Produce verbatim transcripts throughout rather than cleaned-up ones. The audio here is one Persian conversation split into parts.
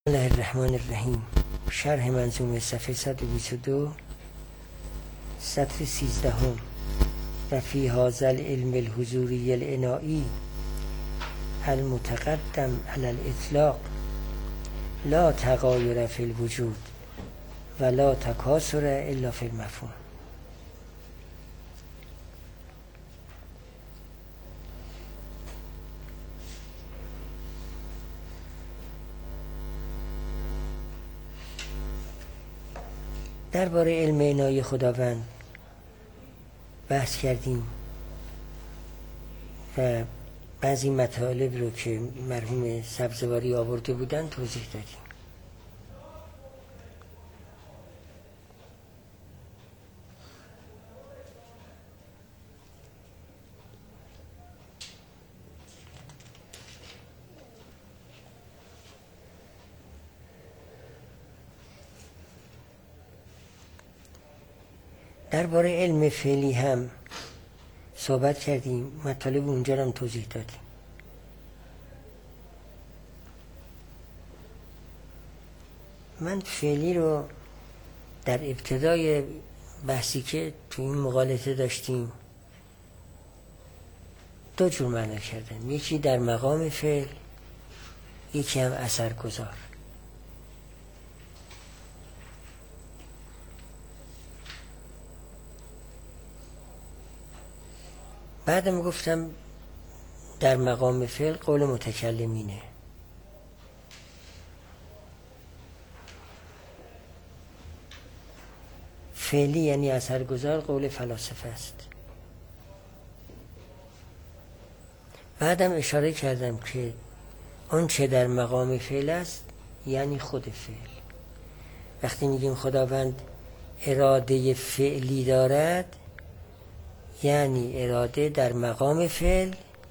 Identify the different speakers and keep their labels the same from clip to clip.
Speaker 1: بسم الله الرحمن الرحیم. شرح منظومه صفحه صد و بیست و دو سطر سیزدهم. و فی هذا العلم الحضوری العنایی المتقدم علی الاطلاق لا تغایر فی الوجود و لا تکاثر الا فی المفهوم. درباره علم عنایی خداوند بحث کردیم و بعضی مطالب رو که مرحوم سبزواری آورده بودن توضیح دادیم. درباره علم فعلی هم صحبت کردیم، مطالب اونجا هم توضیح دادیم. من فعلی رو در ابتدای بحثی که تو این مقالطه داشتیم دو جور معنی کردم، یکی در مقام فعل، یکی هم اثرگذار. بعدم گفتم در مقام فعل قول متکلمینه، فعلی یعنی اثرگذار قول فلاسفه است. بعدم اشاره کردم که اون چه در مقام فعل است یعنی خود فعل. وقتی میگیم خداوند اراده فعلی دارد یعنی اراده در مقام فعل،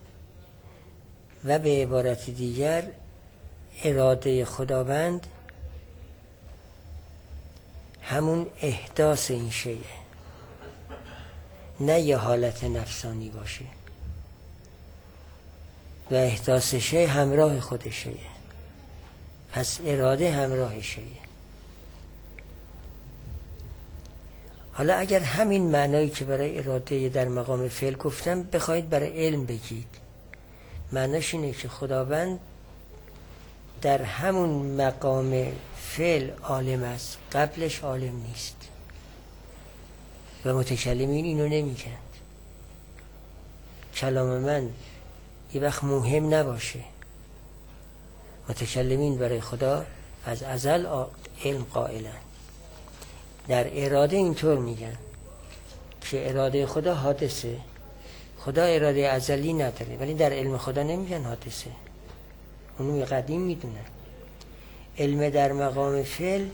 Speaker 1: و به عبارت دیگر اراده خداوند همون احداث این شیء، نه یه حالت نفسانی باشه، و احداث شیء همراه خود شیء، پس اراده همراه شیء. حالا اگر همین معنایی که برای اراده در مقام فعل گفتم بخواید برای علم بگید، معناش اینه که خداوند در همون مقام فعل عالم است، قبلش عالم نیست، و متکلمین اینو نمیگن. کلام من یه وقت مهم نباشه، متکلمین برای خدا از ازل علم قائلن. در اراده اینطور میگن که اراده خدا حادثه، خدا اراده ازلی نداره، ولی در علم خدا نمیگن حادثه، اونو قدیم میدونن. علم در مقام فعل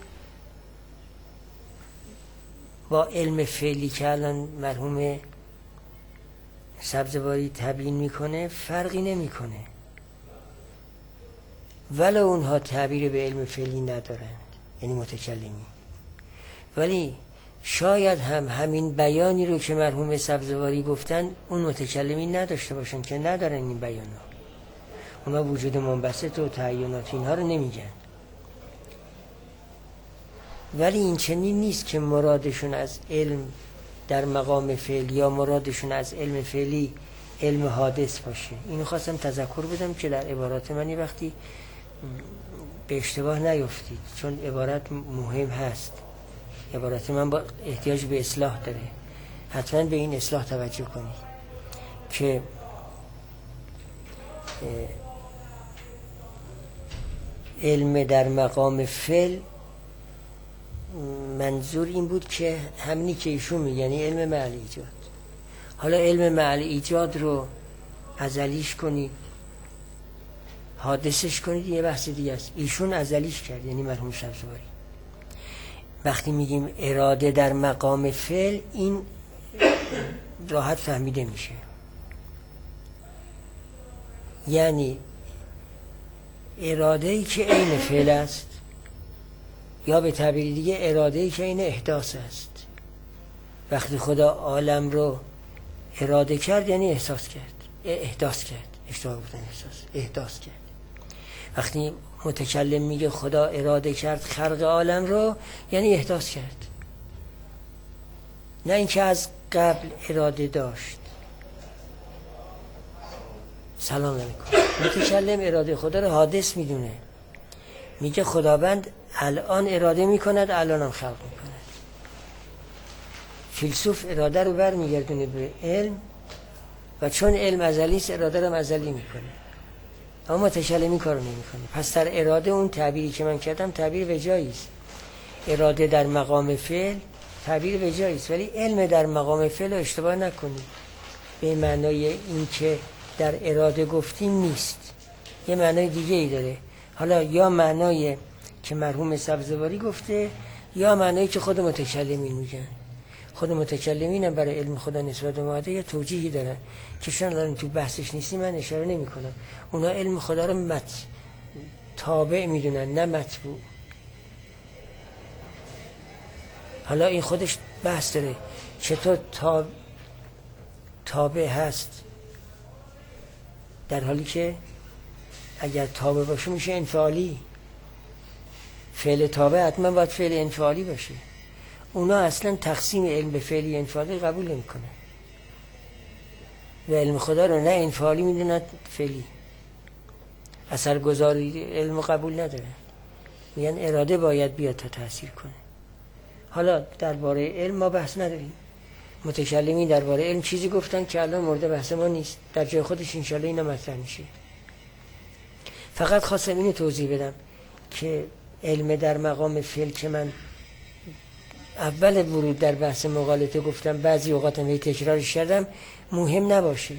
Speaker 1: با علم فعلی که الان مرحوم سبزواری تبیین میکنه فرقی نمیکنه، ولو اونها تعبیر به علم فعلی ندارند، یعنی متکلمی. ولی شاید هم همین بیانی رو که مرحوم سبزواری گفتن اون متکلمین نداشته باشن، که ندارن این بیان ها. اونا وجود منبسط و تعینات اینها رو نمیگن. ولی این چنین نیست که مرادشون از علم در مقام فعل یا مرادشون از علم فعلی علم حادث باشه. اینو خواستم تذکر بدم که در عبارات من یه وقتی به اشتباه نیفتید، چون عبارت مهم هست. عبارت من با احتیاج به اصلاح داره، حتما به این اصلاح توجه کنید که علم در مقام فعل منظور این بود که همینی که ایشون میگن، یعنی علم معل ایجاد. حالا علم معل ایجاد رو ازلیش کنید، حادثش کنید، یه بحث دیگه است. ایشون ازلیش کرد، یعنی مرحوم سبزواری. وقتی میگیم اراده در مقام فعل این راحت فهمیده میشه، یعنی اراده‌ای که عین فعل است، یا به تعبیر دیگه اراده‌ای که عین احداث است. وقتی خدا عالم رو اراده کرد یعنی احساس کرد، احداث کرد، اشتباه گفتم، احساس احداث کرد. وقتی متکلم میگه خدا اراده کرد خلق عالم رو، یعنی احداث کرد، نه اینکه از قبل اراده داشت. سلام علیکم. متکلم اراده خدا رو حادث میدونه، میگه خداوند الان اراده میکند، الان هم خلق میکند. فیلسوف اراده رو بر میگردونه به علم و چون علم ازلی است اراده رو ازلی میکنه، اما متکلم این کارو نمیکنه. پس در اراده اون تعبیری که من کردم تعبیر وجایی است. اراده در مقام فعل تعبیر وجایی است، ولی علم در مقام فعل رو اشتباه نکنید. به معنای این که در اراده گفتیم نیست، یه معنای دیگه ای داره. حالا یا معنای که مرحوم سبزواری گفته، یا معنایی که خود متکلمین میگن. خود متکلمین هم برای علم خدا نسبت به ماده یه توجیهی دارن که چون الان تو بحثش نیستی من اشاره نمی کنم. اونا علم خدا رو مت تابع میدونن، نه متبوع. حالا این خودش بحث داره چطور تاب... تابع هست، در حالی که اگر تابع باشه میشه انفعالی. فعل تابع حتما باید فعل انفعالی باشه. اونا اصلا تقسیم علم به فعلی انفعالی قبول نمی کنن و علم خدا رو نه انفعالی میدونن فعلی. اثرگذاری علم قبول نداره، میگن اراده باید بیاد تا تأثیر کنه. حالا درباره علم ما بحث نداریم. متکلمین درباره علم چیزی گفتن که الان مورد بحث ما نیست، در جای خودش انشالله اینا مطرح میشه. فقط خواستم اینو توضیح بدم که علم در مقام فعل که من اول ورود در بحث مغالطه گفتم، بعضی اوقات هم تکرارش کردم، مهم نباشه.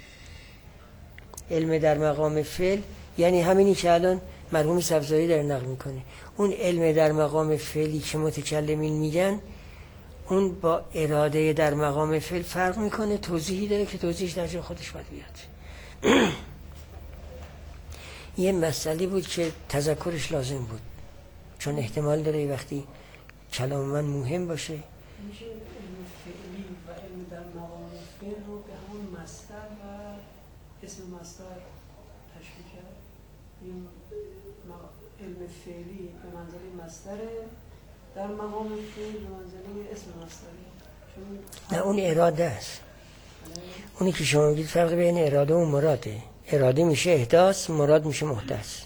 Speaker 1: علم در مقام فعل یعنی همینی که الان مرحوم سبزواری در نقل میکنه. اون علم در مقام فعلی که متکلمین میگن، اون با اراده در مقام فعل فرق میکنه. توضیحی داره که توضیحش در جای خودش باید بیاد. یه مسئله بود که تذکرش لازم بود، چون احتمال داره وقتی کلام من مهم باشه.
Speaker 2: میشه علم فعلی و علم در مقام فعل رو به همون مصدر و اسم مصدر تشبیه کرد. این علم فعلی به منزله مصدره، در مقام فعل به منزله اسم مصدره.
Speaker 1: نه اون اراده است. اونی که شما میگید فرق بین اراده و مراده. اراده میشه احداث، مراد میشه محدث.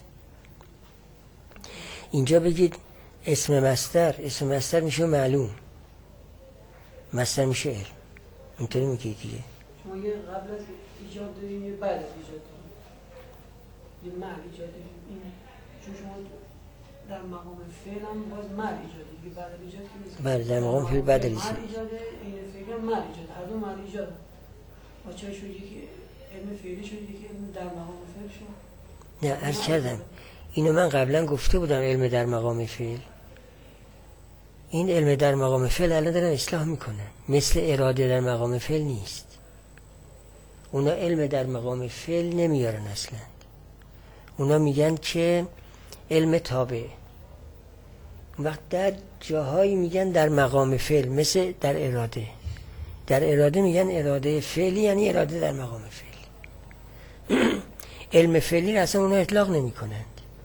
Speaker 1: اینجا بگید اسم مصدر، اسم مصدر میشه معلوم، مصدر میشه علم. اینطوری میگید دیگه.
Speaker 2: شما یه قبل از ایجاد داریم یه بعد از ایجاد داریم، یه معنی ایجاد داریم. این چون شما در مقام فعل هم باز معنی ایجاد داریم، بعد از ایجاد که نیست.
Speaker 1: بله در مقام فعل بعد از ایجاد.
Speaker 2: معنی ایجاده، این فعل هم معنی ایجاد، هر دو معنی ایجاد. با چه شد یکی علم فعلی شد یکی علم در مقام فعل شد؟
Speaker 1: نه عرض کردم اینو من قبلا گفته بودم. علم در مقام فعل، این علم در مقام فعل الان دارن اصلاح میکنن، مثل اراده در مقام فعل نیست. اونا علم در مقام فعل نمیارن اصلا. اونا میگن که علم تابع. وقت در جاهایی میگن در مقام فعل، مثل در اراده. در اراده میگن اراده فعلی، یعنی اراده در مقام فعل. علم فعلی را اصلا اونا اطلاق نمی کنند.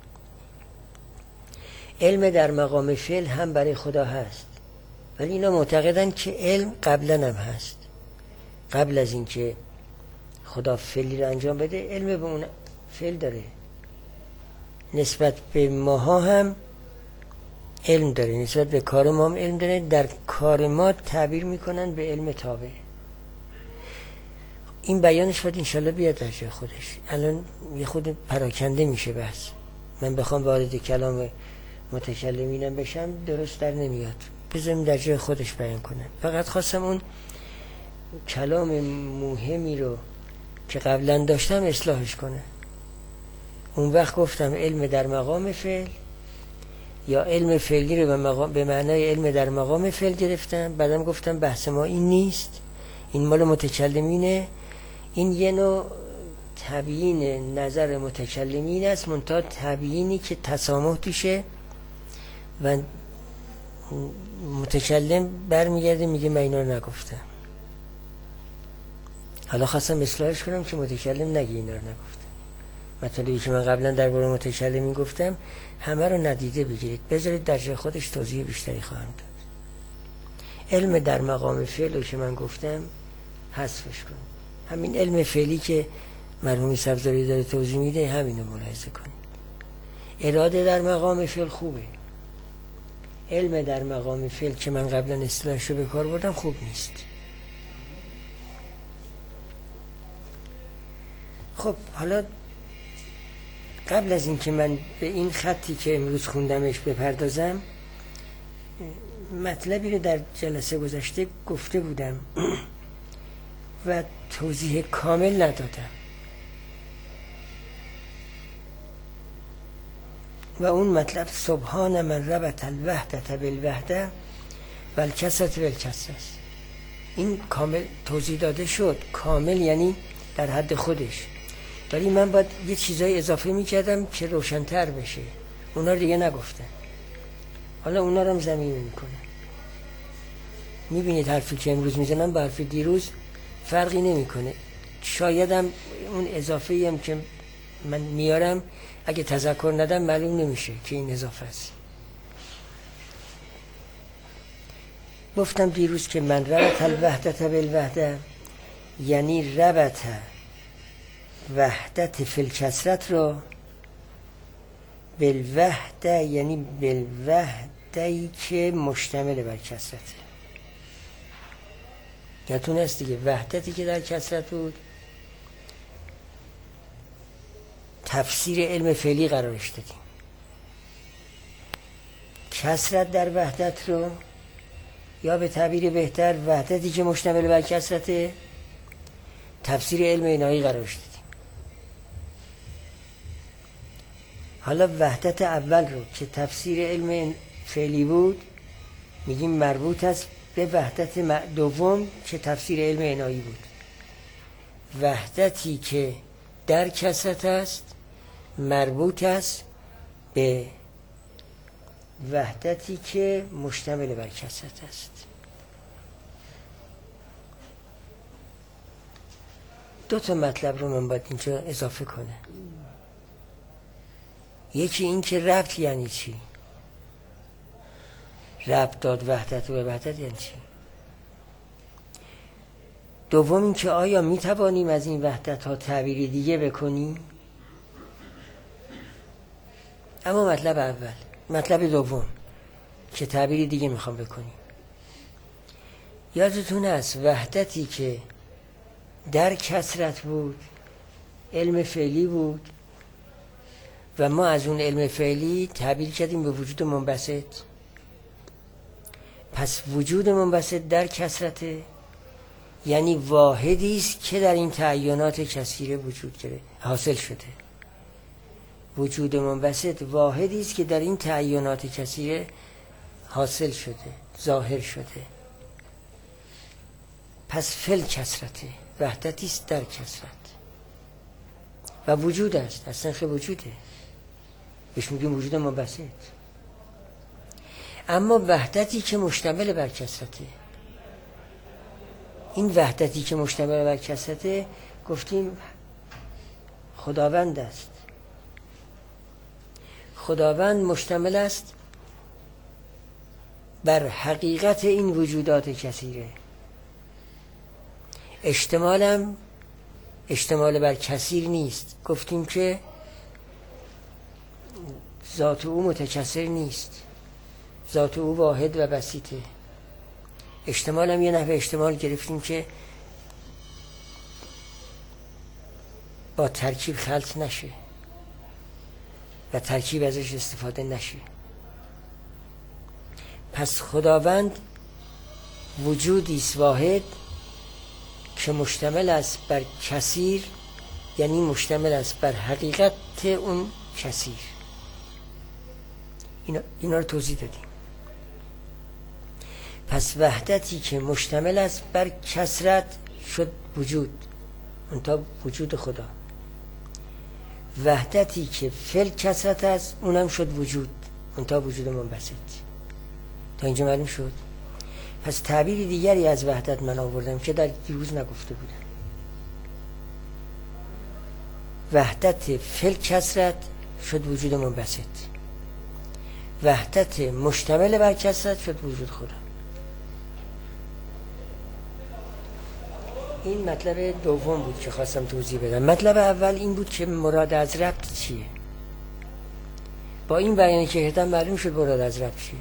Speaker 1: علم در مقام فعل هم برای خدا هست، ولی اینا معتقدن که علم قبلا هم هست. قبل از اینکه خدا فعلی را انجام بده علم به اون فعل داره. نسبت به ماها هم علم داره، نسبت به کار ما هم علم داره. در کار ما تعبیر میکنن به علم تابع. این بیانش باید انشالله بیاد در جای خودش. الان یه خود پراکنده میشه بحث. من بخوام وارد کلام متکلمینم بشم درست در نمیاد. بذاریم در جای خودش بیان کنم. فقط خواستم اون کلام مهمی رو که قبلا داشتم اصلاحش کنم. اون وقت گفتم علم در مقام فعل یا علم فعلی رو به, مقام به معنای علم در مقام فعل گرفتم. بعدم گفتم بحث ما این نیست، این مال متکلمینه. این یه نوع تبیین نظر متکلمین است، منتها تبیینی که تسامح توشه و متکلم برمیگرده میگه من اینا رو نگفتم. حالا خواستم اصلاحش کنم که متکلم نگه اینا رو نگفتم. مطالبی که من قبلا در باره متکلمین گفتم همه رو ندیده بگیرید، بذارید در جای خودش توضیح بیشتری خواهم داد. علم در مقام فعل رو که من گفتم حذفش کنید. همین علم فعلی که مرحوم سبزواری داره توضیح میده همینو ملاحظه کنید. اراده در مقام فعل خوبه، علم در مقام فعل که من قبلا اصطلاحش رو به کار بردم خوب نیست. خب حالا قبل از این که من به این خطی که امروز خوندمش بپردازم، مطلبی رو در جلسه گذشته گفته بودم و توضیح کامل ندادم و اون مطلب سبحان من ربط الوحدت بالوحده و الکثرت بالکثرت. این کامل توضیح داده شد، کامل یعنی در حد خودش، ولی من باید یه چیزای اضافه میکردم که روشن‌تر بشه. اونا رو دیگه نگفتم، حالا اونا رو هم زمینه میکنه. میبینید حرفی که امروز میزنم با حرف دیروز فرقی نمیکنه. شایدم اون اضافه هم که من میارم اگه تذکر ندم معلوم نمیشه که این اضافه است. گفتم دیروز که من ربط الوحدت بالوحده یعنی ربط وحدت فی الکثرت رو بالوحده، یعنی بالوحده‌ای که مشتمل بر کثرته. یادتون هست دیگه وحدتی که در کثرت بود تفسیر علم فعلی قرارش دادیم. کثرت در وحدت رو یا به تعبیر بهتر وحدتی که مشتمل بر کثرته تفسیر علم الهی قرارش دادیم. حالا وحدت اول رو که تفسیر علم فعلی بود میگیم مربوط است به وحدت دوم که تفسیر علم الهی بود. وحدتی که در کثرت است مربوط است به وحدتی که مشتمل بر کثرت است. دو تا مطلب رو من باید اینجا اضافه کنم. یکی این که ربط یعنی چی؟ ربط داد وحدت و به وحدت یعنی چی؟ دوم این که آیا می توانیم از این وحدت ها تعبیری دیگه بکنیم؟ اما مطلب اول، مطلب دوم که تعبیری دیگه میخوام بکنیم. یادتون هست وحدتی که در کثرت بود علم فعلی بود و ما از اون علم فعلی تعبیر کردیم به وجود منبسط. پس وجود منبسط در کثرته یعنی واحدی است که در این تعینات کثیره وجود گرفته حاصل شده. وجود منبسط واحدی است که در این تعینات کثیره حاصل شده، ظاهر شده. پس فل کثرته وحدتی است در کثرت و وجود است، اصلا خیلی وجوده، بهش میگیم وجود منبسط. اما وحدتی که مشتمل بر کثرته، این وحدتی که مشتمل بر کثرته گفتیم خداوند است. خداوند مشتمل است بر حقیقت این وجودات کثیره. اشتمالم اشتمال بر کثیر نیست. گفتیم که ذات او متکثر نیست، ذات او واحد و بسیطه. اشتمالم یه نحوه اشتمال گرفتیم که با ترکیب خلط نشه و ترکیب ازش استفاده نشه. پس خداوند وجودی است واحد که مشتمل است بر کثیر، یعنی مشتمل است بر حقیقت اون کثیر. اینا, اینا رو توضیح دادیم. پس وحدتی که مشتمل است بر کثرت شد وجود، اونتا وجود خدا. وحدتی که فل کثرت است اونم شد وجود، اونتا وجود منبسط. تا اینجا معلوم شد؟ پس تعبیر دیگری از وحدت من آوردم که در دیروز نگفته بودم. وحدت فل کسرت شد وجود منبسط، وحدت مشتمل بر کسرت شد وجود خدا. این مطلب دوم بود که خواستم توضیح بدم. مطلب اول این بود که مراد از ربط چیه. با این بیانی که کردم معلوم شد مراد از ربط چیه.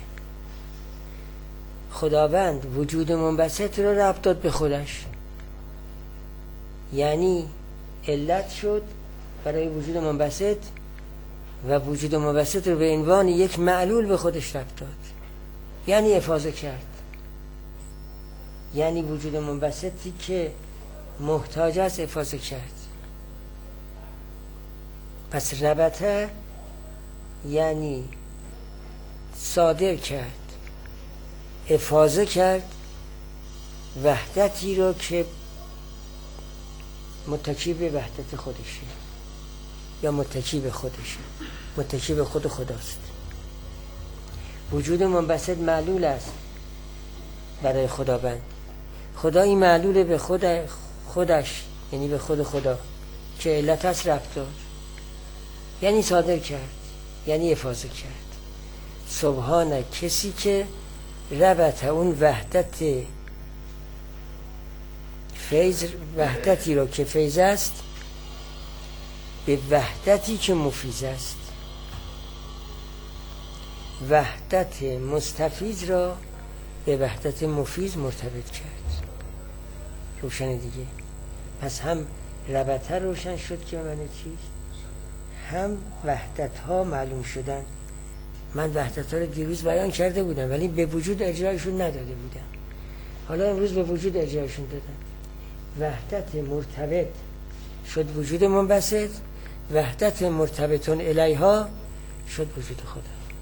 Speaker 1: خداوند وجود منبسط رو ربط داد به خودش، یعنی علت شد برای وجود منبسط و وجود منبسط رو به عنوان یک معلول به خودش ربط داد، یعنی افاضه کرد. یعنی وجود منبسطی که محتاج است افاضه کرد. پس ربطه یعنی صادر کرد، افاضه کرد وحدتی رو که متکی به وحدت خودشه یا متکی به خودشه، متکی به خود خداست. وجود منبسط معلول است برای خداوند. خدا این معلول به خود خودش، یعنی به خود خدا که علت است ربط داد، یعنی صادر کرد، یعنی افاضه کرد. سبحان کسی که ربط اون وحدت فیض، وحدتی رو که فیض است به وحدتی که مفیض است، وحدت مستفیض را به وحدت مفیض مرتبط کرد. روشن دیگه. پس هم ربطه روشن شد که معنی چیست، هم وحدت ها معلوم شدن. من وحدت ها رو دیروز بیان کرده بودم ولی به وجود اجرایشون نداده بودم، حالا امروز به وجود اجرایشون دادم. وحدت مرتبط شد وجود منبسط، وحدت مرتبطون الیها شد وجود خدا.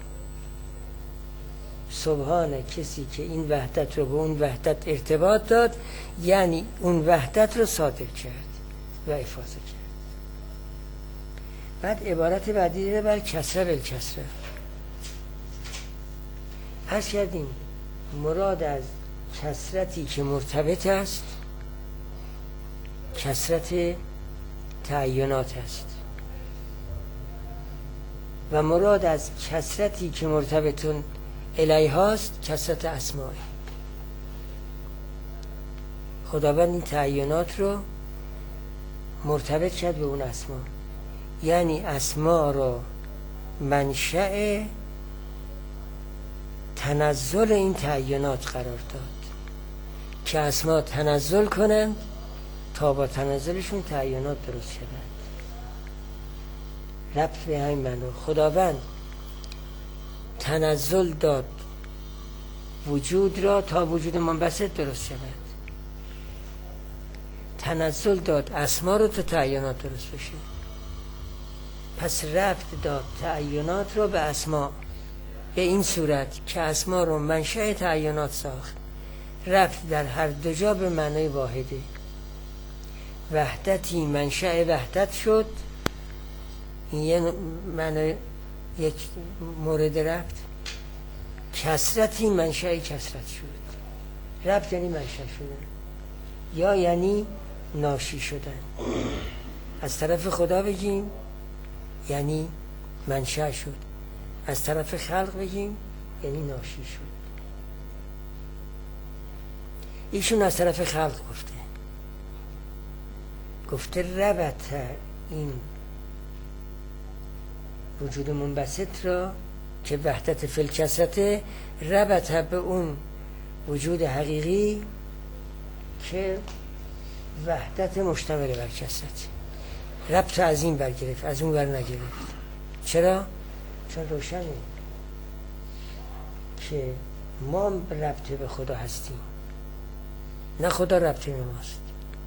Speaker 1: سبحان کسی که این وحدت رو به اون وحدت ارتباط داد، یعنی اون وحدت رو صادر کرد و افاضه کرد. بعد عبارت بعدی رو بر کسره بالکسره عرض کردیم. مراد از کسرتی که مرتبط است کسرت تعینات است و مراد از کسرتی که مرتبطون الیهاست کسرت اسماء. خداوند این تعینات رو مرتبط کرد به اون اسما، یعنی اسما را منشأ تنزل این تعینات قرار داد که اسما تنزل کنند تا با تنزلشون تعینات درست شدند. ربط به همین معنا. خداوند تنزل داد وجود را تا وجود منبسط درست شود، تنزل داد اسما رو تا تعینات درست بشه. پس ربط داد تعینات رو به اسما به این صورت که اسما رو منشأ تعینات ساخت. ربط در هر دو جا به معنای واحده. وحدتی منشأ وحدت شد، این یه معنای یک مورد ربط. کسرتی منشأ کسرت شد. ربط یعنی منشأ شدن یا یعنی ناشی شدن. از طرف خدا بگیم یعنی منشأ شد، از طرف خلق بگیم یعنی ناشی شد. ایشون از طرف خلق گفته گفته ربط این وجود منبسط را که وحدت فی الکسرت ربط به اون وجود حقیقی که وحدت مشتمل بر کسرت. ربط از این برگرفت، از اون بر نگرفت. چرا؟ چون روشنه که ما ربط به خدا هستیم، نه خدا ربط به ماست.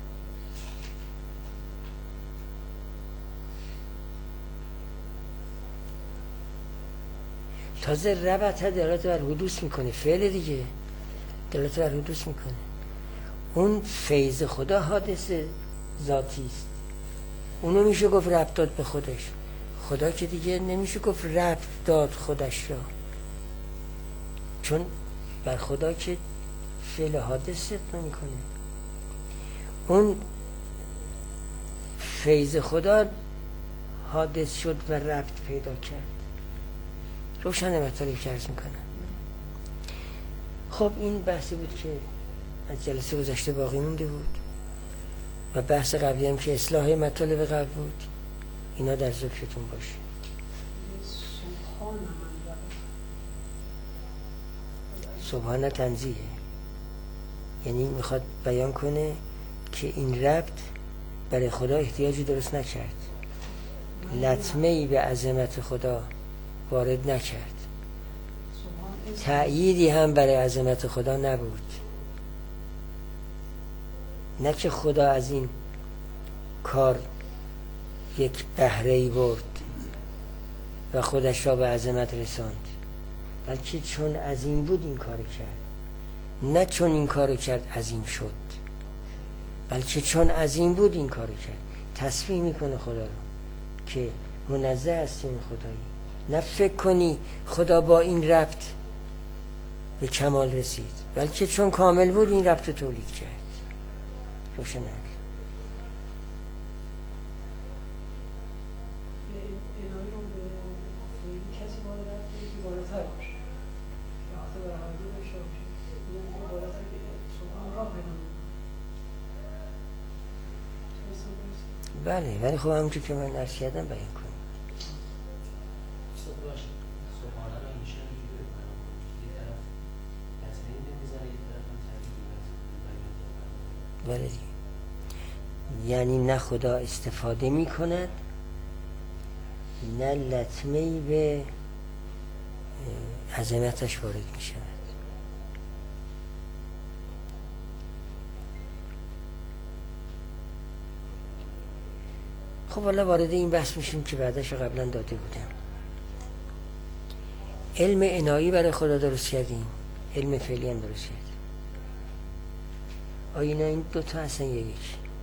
Speaker 1: تازه ربط دلالت بر حدوث میکنه، فعل دیگه دلالت بر حدوث میکنه. اون فیض خدا حادث ذاتی است، اونو میشه گفت ربط داد به خودش. خدا که دیگه نمیشه گفت ربط داد خودش را، چون بر خدا که فعل حادث صدق نمیکنه. اون فیض خدا حادث شد و ربط پیدا کرد. روشن مطالب که عرض میکنم. خب این بحثی بود که از جلسه گذشته باقی مونده بود و بحث قبلی هم که اصلاح مطالب قبل بود. اینا در ذکرتون باشه. سبحان تنزیه، یعنی میخواد بیان کنه که این ربط برای خدا احتیاجی درست نکرد، لطمه ای به عظمت خدا وارد نکرد، تأییدی هم برای عظمت خدا نبود. نه که خدا از این کار یک بهره‌ای برد و خودش را به عظمت رساند، بلکه چون عظیم بود این کار کرد. نه چون این کار کرد عظیم شد، بلکه چون عظیم بود این کار کرد. تصفیه میکنه خدا رو که منزه است این خدایی. نه فکر کنی خدا با این ربط به کمال رسید، بلکه چون کامل بود این ربط تولید کرد. روشنه. بله، ولی خب همونجور که من عرض کردم بیان کنیم. بله دیگه، یعنی نه خدا استفاده می کند، نه لطمه‌ای به عظمتش وارد می شود. خب حالا وارد این بحث میشیم که بعدش قبلا داده بودم. علم عنایی برای خدا درست کردیم، علم فعلی هم درست کردیم. آیا این دوتا هستن یا یک؟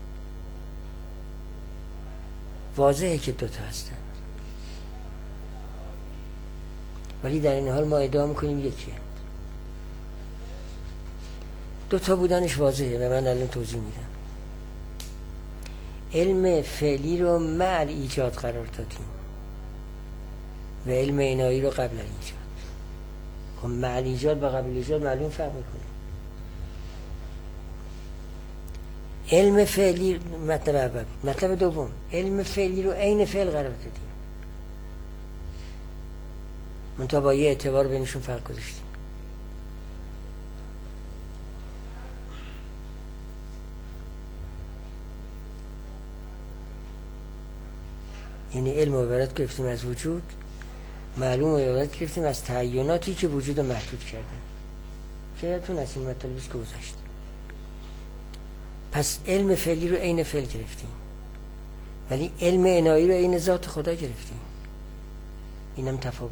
Speaker 1: واضحه که دوتا هستن، ولی در این حال ما ادعا میکنیم یکی هست. دوتا بودنش واضحه و من الان توضیح میدم. علم فعلی رو مع ایجاد قرار دادیم و علم عنایی رو قبل ایجاد. خب مع ایجاد و قبل ایجاد معلوم فرق میکنه. علم فعلی مطلب اول. مطلب دوم، علم فعلی رو عین فعل قرار دادیم، منتها با یه اعتبار بینشون فرق گذاشتیم. یعنی علم و عبارت گرفتیم از وجود، معلوم و عبارت گرفتیم از تعیناتی که وجود رو محدود کردن. شایدتون از این مطالبیست که گذاشت. پس علم فعلی رو عین فعل گرفتیم، ولی علم عنایی رو عین ذات خدا گرفتیم. اینم تفاوت.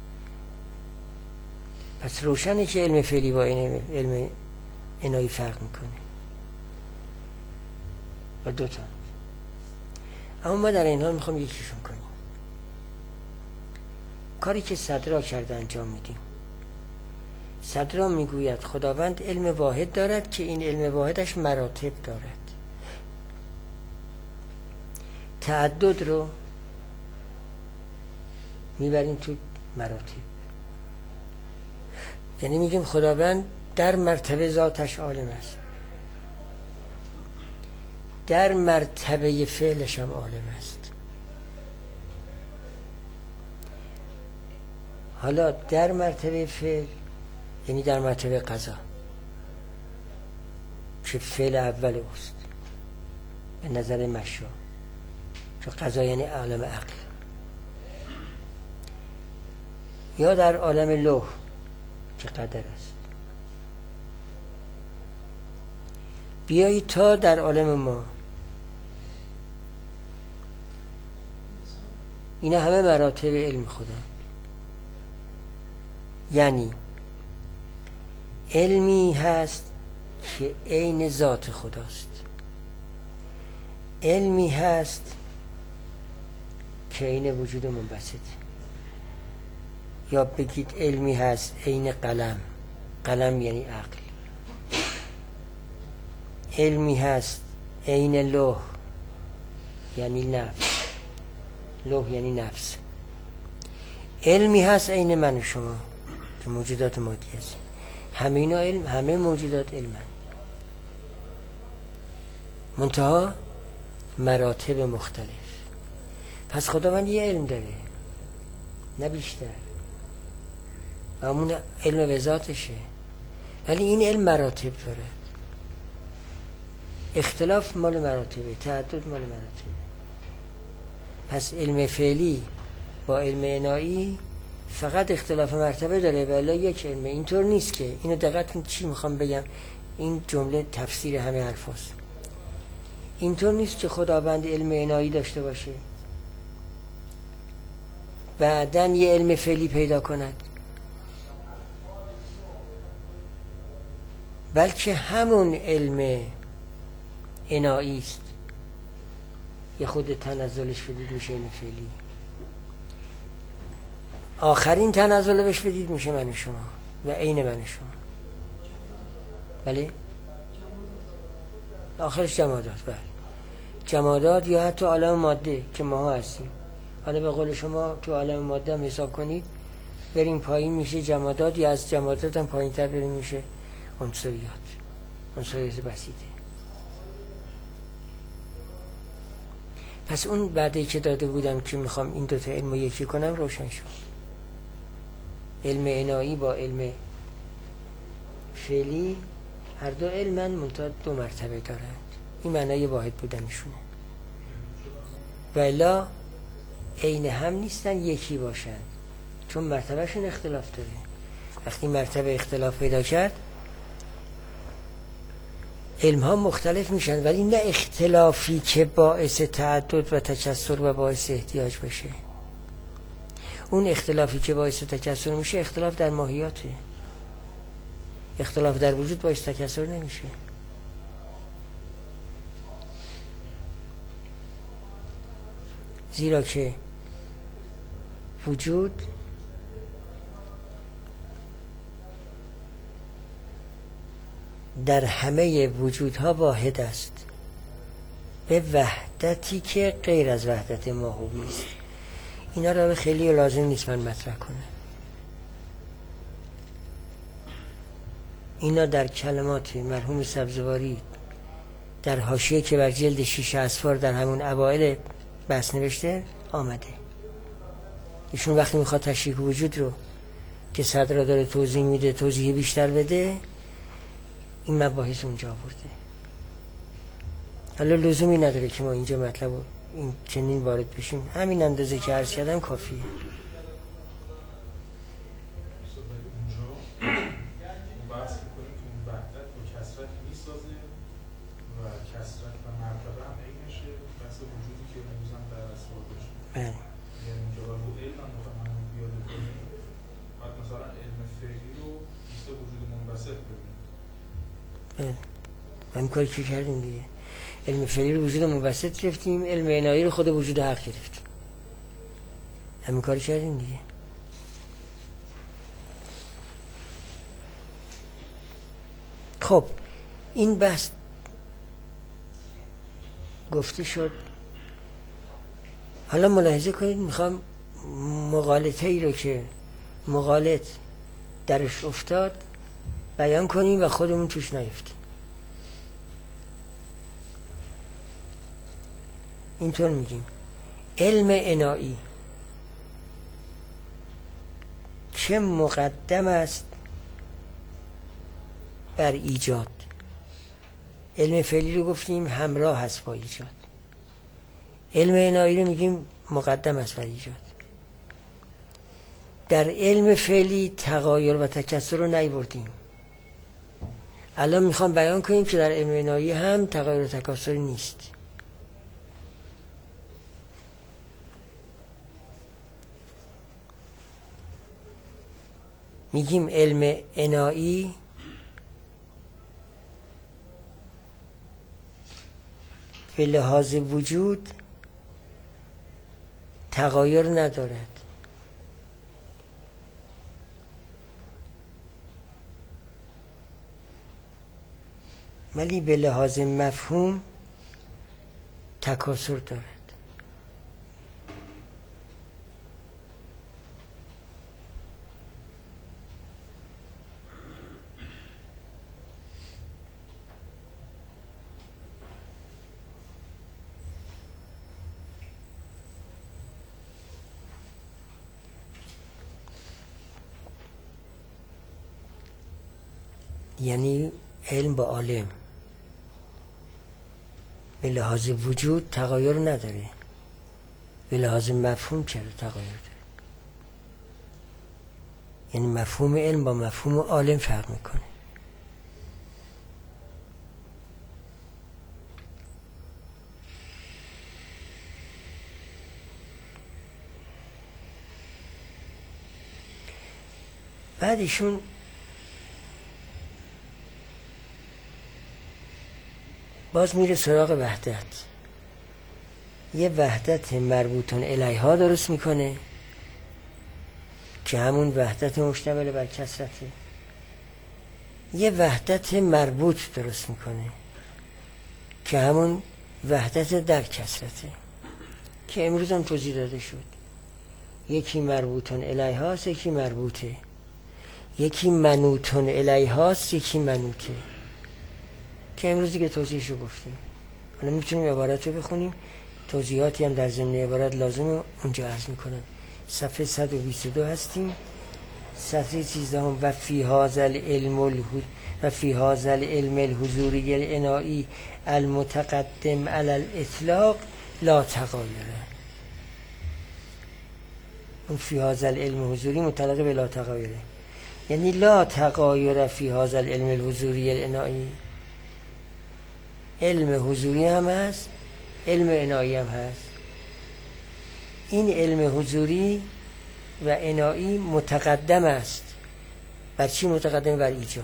Speaker 1: پس روشنه که علم فعلی با علم عنایی فرق میکنه و دوتا. اما ما در این حال میخوام یکیشون کنیم. کاری که صدرا کرده انجام میدیم. صدرا میگوید خداوند علم واحد دارد که این علم واحدش مراتب دارد. تعدد رو میبریم تو مراتب. یعنی میگیم خداوند در مرتبه ذاتش عالم است، در مرتبه فعلش هم عالم است. حالا در مرتبه فعل یعنی در مرتبه قضا که فعل اول اوست به نظر مشروع، چون قضا یعنی عالم عقل، یا در عالم لوح که قدر است. بیایی تا در عالم ما. اینا همه مراتب علم خدا. یعنی علمی هست که عین ذات خداست، علمی هست که عین وجود منبسط، یا بگید علمی هست عین قلم، قلم یعنی عقل. علمی هست عین لوح یعنی نفس، لوح یعنی نفس. علمی هست عین من و شما که موجودات مادی هست. همه اینا علم، همه موجودات علم هست. منتها مراتب مختلف. پس خداوند یه علم داره، نه بیشتر، و همون علم به ذاتشه، ولی این علم مراتب داره. اختلاف مال مراتبه، تعدد مال مراتبه. پس علم فعلی با علم عنایی فقط اختلاف مرتبه داره، ولی یک علمه. اینطور نیست که، اینو دقت کنید چی میخوام بگم، این جمله تفسیر همه حرفاست. اینطور نیست که خداوند علم عنایی داشته باشه بعدن یه علم فعلی پیدا کند، بلکه همون علم عنایی است یه خود تنزلش بدید میشه علم فعلی، آخرین تنزل بهش بدید میشه من و شما و عین من و شما. بله آخرش جمادات. بله جمادات یا حتی عالم ماده که ما هستیم. حالا به قول شما تو عالم ماده هم حساب کنید، بریم پایین میشه جمادات، یا از جمادات هم پایین تر بریم میشه عنصریات، عنصریات بسیطه. پس اون بعدی که داده بودم که میخوام این دوتا علم رو یکی کنم روشن شد. علم عنایی با علم فعلی هر دو علمن، منتها دو مرتبه دارند. این معنای واحد بودنشونه، ولی عین هم نیستن، یکی باشن، چون مرتبهشون اختلاف داره. وقتی مرتبه اختلاف پیدا کرد علم ها مختلف میشن، ولی نه اختلافی که باعث تعدد و تکثر و باعث احتیاج بشه. اون اختلافی که باعث تکثر میشه اختلاف در ماهیاته، اختلاف در وجود باعث تکثر نمیشه. زیرا که وجود در همه وجودها واحد است، به وحدتی که غیر از وحدت ماهوی است. اینا را خیلی لازم نیست من مطرح کنم. اینا در کلمات مرحوم سبزواری در حاشیه که بر جلد شیش اسفار در همون اوائل بحث نوشته آمده. ایشون وقتی میخواد تشریح وجود رو که صدر را داره توضیح میده توضیح بیشتر بده، این مباحث اونجا آورده. حالا لزومی نداره که ما اینجا مطلب رو این چنین وارد بشیم، همین اندازه که عرض کردم کافیه. بله. بله. همین کاری که کردیم دیگه. علم فعلی رو وجود منبسط گرفتیم، علم عنایی رو خود وجود حق گرفتیم. همین کاری کردیم دیگه. خب این بحث گفته شد. حالا ملاحظه کنید، میخوام مغالطه ای رو که مغالط درش افتاد بیان کنیم و خودمون توش نیفتیم. اینطور میگیم علم عنایی چه مقدم است بر ایجاد. علم فعلی رو گفتیم همراه هست با ایجاد، علم عنایی رو میگیم مقدم است بر ایجاد. در علم فعلی تغایر و تکثر رو نیاوردیم. الان میخوام بیان کنیم که در علم عنایی هم تغایر و تکثر نیست. میگیم علم عنایی به لحاظ وجود تغایر ندارد، ولی به لحاظ مفهوم تکاثر دارد. یعنی علم با عالم به لحاظ وجود تغایر نداره، به لحاظ مفهوم چرا تغایر داره؟ یعنی مفهوم علم با مفهوم عالم فرق میکنه. بعد ایشون باز میره سراغ وحدت. یه وحدت مربوطون الیها درست میکنه که همون وحدت مشتمل بر کثرته. یه وحدت مربوط درست میکنه که همون وحدت در کثرته که امروز هم توضیح داده شد. یکی مربوطون الیهاست، یکی مربوطه. یکی منوطون الیهاست، یکی منوطه که امروز دیگه توضیحشو گفتیم. حالا میتونیم عبارت رو بخونیم، توضیحاتی هم در ضمن عبارت لازمه اونجا عرض میکنم. صفحه صد و بیست و دو هستیم، صفحه سیزده هم و فی هذا العلم الهو و فی هذا العلم الحضوری الانایی المتقدم علی الاطلاق لا تغایره. اون فی هذا العلم حضوری متعلق به لا تغایره، یعنی لا تغایر فی هذا العلم الحضوری الانایی. علم حضوری هم هست، علم انایی هم هست. این علم حضوری و انایی متقدم است. بر چی متقدم؟ بر ایجاد.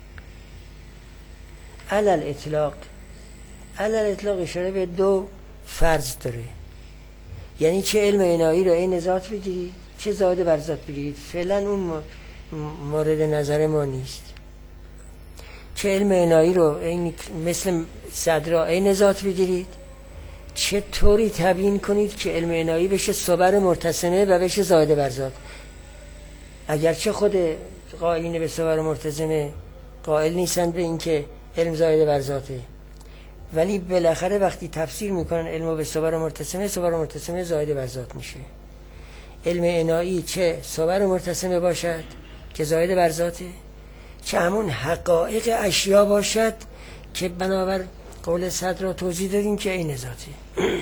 Speaker 1: علی الاطلاق، علی الاطلاق اشاره به دو فرض داره. یعنی چه علم انایی رو این ذات بگیرید، چه زائد بر ذات بگیرید. فعلا اون مورد نظر ما نیست. چه علم انایی رو این مثل صدرا عین ذات بگیرید، چه طوری تبیین کنید که علم انایی بشه صبر مرتسمه و بشه زائد بر ذات. اگرچه خود قائلین به صبر مرتسمه قائل نیستند به این که علم زائد بر ذاته، ولی بالاخره وقتی تفسیر میکنن علمو به صبر مرتسمه، صبر مرتسمه زائد بر ذات میشه. علم انایی چه صبر مرتسمه باشد که زائد بر ذاته، چه همون حقایق اشیا باشد که بنابر قول صدر را توضیح دادیم که این ذاته.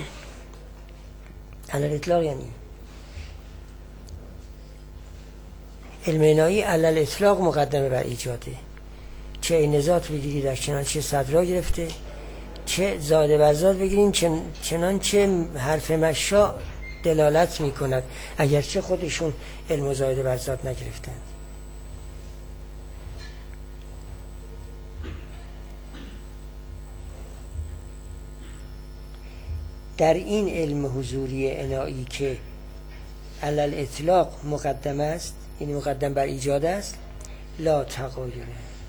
Speaker 1: علی الاطلاق یعنی علم انایی علی الاطلاق مقدمه بر ایجاده. چه این ذات بگیرید در چنانچه صدر را گرفته، چه زائد بر ذات بگیریم چنانچه حرف مشاء دلالت میکند، اگرچه خودشون علم زائد بر ذات نگرفتند. در این علم حضوری انایی که علی الاطلاق مقدم است، یعنی مقدم بر ایجاد است، لا تغایره،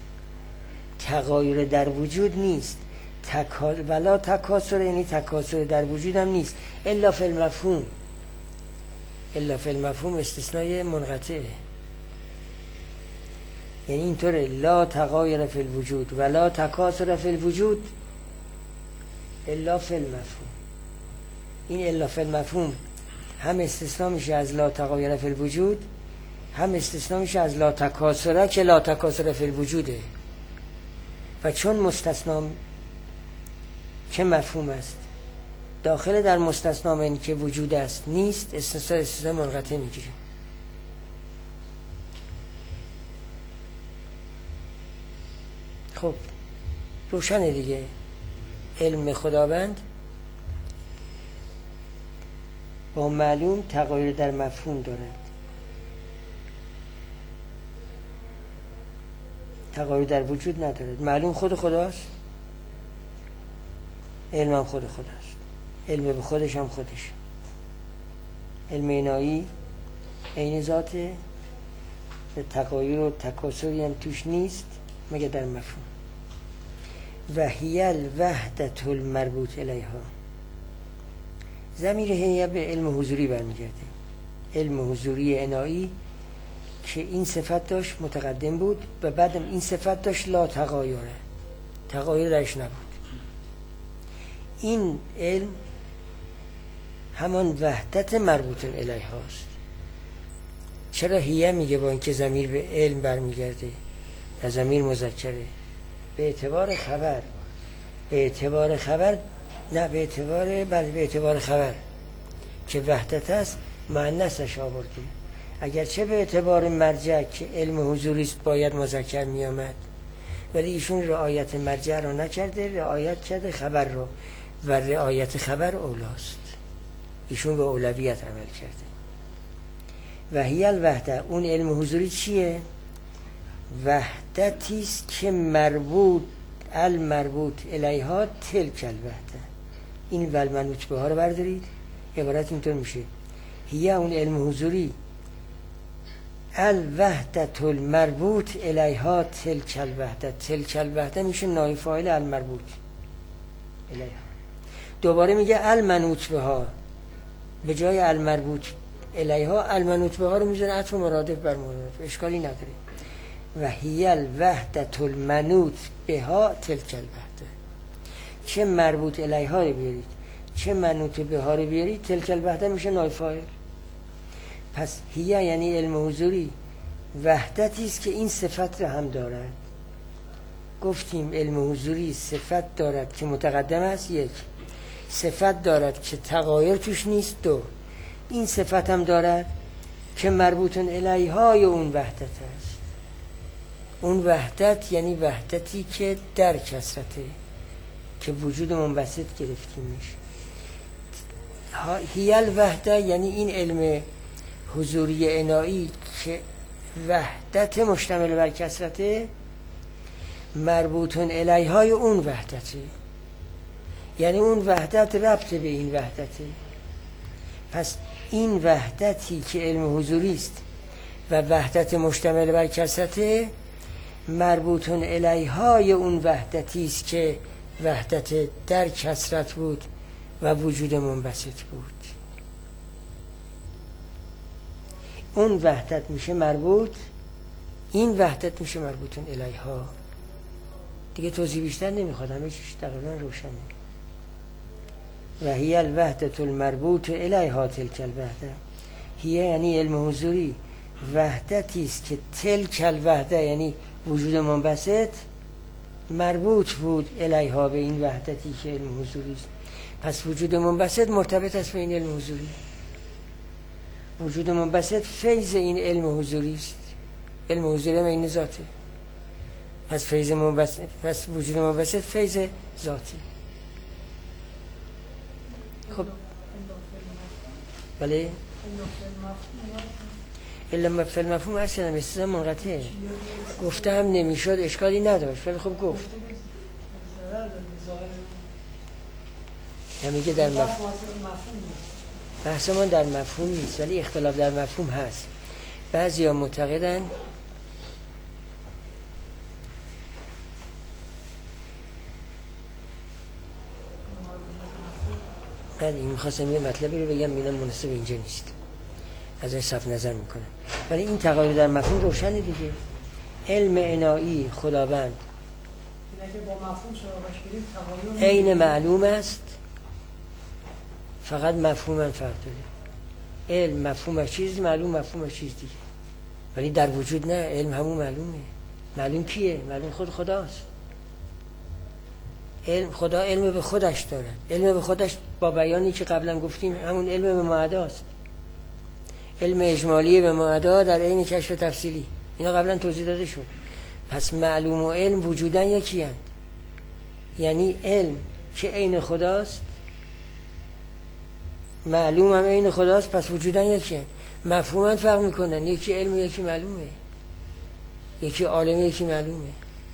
Speaker 1: تغایر در وجود نیست. تکا... ولا تکاسر، یعنی تکاسر در وجود هم نیست. الا فی المفهوم، الا فی المفهوم استثنای منقطعه. یعنی اینطوره لا تغایر فی الوجود ولا تکاسر فی الوجود الا فی المفهوم. این الا فی المفهوم هم استثناء میشه از لا تغایر فی الوجود، هم استثناء میشه از لا تکاسر که لا تکاسر فی الوجوده. و چون مستثنا که مفهوم است، داخل در مستثنا من که وجود است نیست، استثناء استثناء منقطع میگیره. خب روشنه دیگه. علم خداوند با معلوم تغایر در مفهوم دارد، تغایر در وجود ندارد. معلوم خود خداست، علم هم خود خداست، علم به خودش هم خودش. علم انایی عین ذاته، تغایر و تکاسری هم توش نیست مگه در مفهوم. و هی الوحدة المربوط الیها. ضمیر هی به علم حضوری برمیگرده. علم حضوری انایی که این صفت داشت متقدم بود و بعدم این صفت داشت لا تغایره، تغایر درش نبود. این علم همان وحدت مربوط الیها است. چرا هیه میگه با اینکه ضمیر به علم برمیگرده؟ ضمیر مذکره به اعتبار خبر، به اعتبار خبر نه به اعتبار بله به اعتبار خبر که وحدت است مؤنثش آورده. اگرچه به اعتبار مرجع که علم حضوری است باید مذکر می آمد، ولی ایشون رعایت مرجع رو نکرده، رعایت کرده خبر رو و رعایت خبر اولاست. ایشون به اولویت عمل کرده. و هی الوحده، اون علم حضوری چیه؟ وحدتی است که مربوط المربوط الیها تلک الوحده. این ول منوط به ها رو بردارید، عبارت اینطور میشه: هی اون علم حضوری الوحدت المربوط الیها تلک الوحده. تلک الوحده میشه نایب فاعل المربوط الیها. دوباره میگه المنوط به ها، به جای المربوط الیها المنوط به ها رو میذاره عطف مرادف بر مرادف، اشکالی نداره. و هی الوحدت المنوط به ها تلک الوحده. چه مربوط الیها رو بیارید چه منوط به ها رو بیارید تلک الوحده میشه نایب فاعل. پس هی یعنی علم حضوری وحدتی است که این صفت را هم دارد. گفتیم علم حضوری صفت دارد که متقدم است، یک صفت دارد که تغایر توش نیست، دو این صفت هم دارد که مربوطن الیهای اون وحدت است. اون وحدت یعنی وحدتی که در کثرته، که وجود منبسط گرفتیمش. هی الوحده یعنی این علم حضوری عنایی که وحدت مشتمل بر کثرته، مربوطن الیهای اون وحدته، یعنی اون وحدت ربط به این وحدته. پس این وحدتی که علم حضوری است و وحدت مشتمل بر کثرته، مربوطن الیهای اون وحدتی است که وحدت در کثرت بود و وجود منبسط بود. اون وحدت میشه مربوط، این وحدت میشه مربوطن الیها. دیگه توضیح بیشتر نمیخواد، همه چیز تقریبا روشنه. و هی الوحدت المربوط الیها تلک الوحده. هی یعنی علم حضوری وحدتی است که تلک الوحده یعنی وجود منبسط مربوط بود الیها به این وحدتی که علم حضوری است. پس وجود منبسط مرتبط است به این علم حضوری. وجود منبسط فیض این علم حضوری است. علم حضوری این ذاته. پس فیض منبسط، پس وجود منبسط فیض ذاتی. خب بله الا مفعول مفهوم اصلا استثناء منقطعه. گفتم نمیشد اشکالی نداشت، ولی خب گفت نمیگه در مفهوم. بحث من در مفهوم نیست، ولی اختلاف در مفهوم هست. بعضی ها معتقدن بعد این میخواستم یه مطلبی رو بگم میدم مناسب اینجا نیست، ازش صرف نظر میکنم، ولی این تغایر در مفهوم روشنه دیگه. علم عنایی خداوند عین معلوم است، فقط مفهوم فرق داره. علم مفهومش چیز، معلوم مفهومش چیز دیگه، ولی در وجود نه. علم همون معلومه. معلوم کیه؟ معلوم خود خداست. علم خدا علم به خودش داره. علم به خودش با بیانی که قبلا گفتیم همون علم به معداست. علم اجمالی به معدا در عین کشف تفصیلی، اینا قبلا توضیح داده شد. پس معلوم و علم وجودن یکی هست. یعنی علم که عین خداست، معلوم هم عین خداست، پس وجودن یکی هست. مفهوما فرق میکنن، یکی علم و یکی معلومه، یکی عالم یکی معلومه.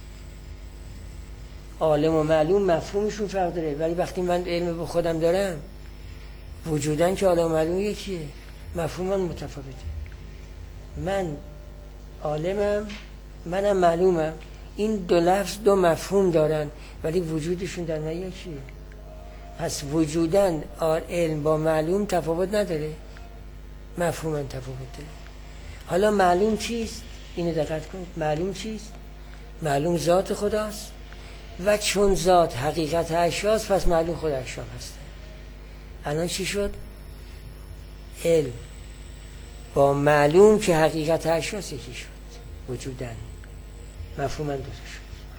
Speaker 1: عالم و معلوم مفهومشون فرق داره، ولی وقتی من علم به خودم دارم وجودن که عالم و معلوم یکیه، مفهومم متفاوته. من عالمم، منم معلومم، این دو لفظ دو مفهوم دارن ولی وجودشون در من یکیه. پس وجودن علم با معلوم تفاوت نداره، مفهومم تفاوت داره. حالا معلوم چیست؟ اینو دقت کنید. معلوم چیست؟ معلوم ذات خداست و چون ذات حقیقت اشیاست پس معلوم خود اشیا هست. الان چی شد؟ علم با معلوم که حقیقت اشیاست یکی شد، وجودن. مفهوم دو شد.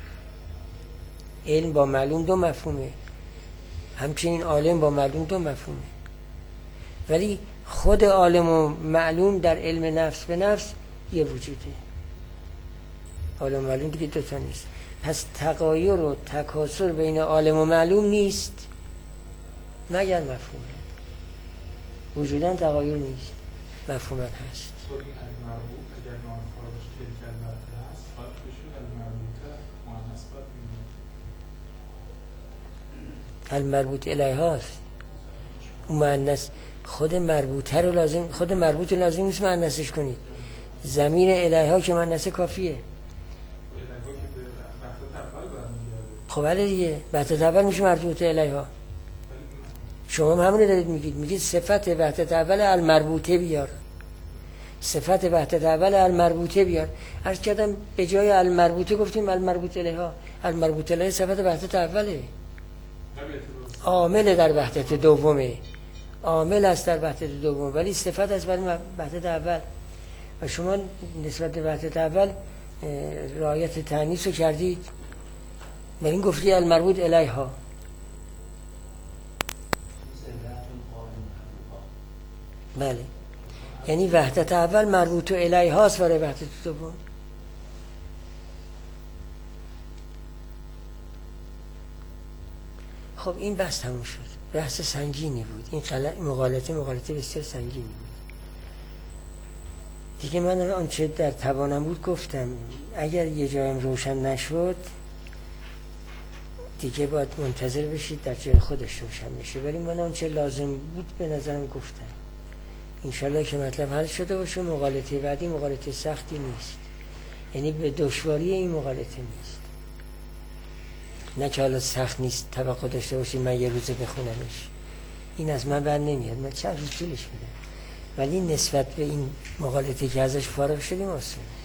Speaker 1: علم با معلوم دو مفهومه، همچنین عالم با معلوم دو مفهومه، ولی خود عالم و معلوم در علم نفس به نفس یه وجوده. عالم و معلوم دیگه دوتا نیست. پس تغایر و تکاثر بین عالم و معلوم نیست مگر مفهومه. وجودن تغایر نیست، مفهومن هست. المربوط الیها است. اون مؤنث خود مربوطه رو لازم خود مربوط رو لازم نیست مؤنثش کنید. ضمیر الیها که مؤنث کافیه. خب بله دیگه، وحدت اول میشه مربوط الیها. شما هم همون رو دارید میگید، میگید صفت وحدت اول المربوطه بیار، صفت وحدت اول المربوطه بیار. عرض کردم به جای المربوطه گفتیم المربوط الیها. المربوط الیها صفت وحدت اوله، عامل در وحدت دومه، عامل است در وحدت دوم، ولی صفت است برای وحدت اول. و شما نسبت به وحدت اول رعایت تانیث رو کردید، من این گفتی المربوط الیها. بله، یعنی وحدت اول مربوط الیها است برای وحدت دوم. خب این بحث تموم شد. بحث سنگینی بود این، مغالطه مغالطه بسیار سنگینی بود دیگه. من آنچه در توانم بود گفتم. اگر یه جایم روشن نشد دیگه باید منتظر بشید در جای خودش روشن میشه، ولی من آنچه لازم بود به نظرم گفتم. انشالله که مطلب حل شده باشه. مغالطه بعدی مغالطه سختی نیست، یعنی به دشواری این مغالطه نیست. نه که حالا سخت نیست توقع داشته باشید من یه روزه بخونمش، این از من بر نمیاد، من چند روز طولش میدم، ولی نسبت به این مغالطه که ازش فارغ شدیم آسونه.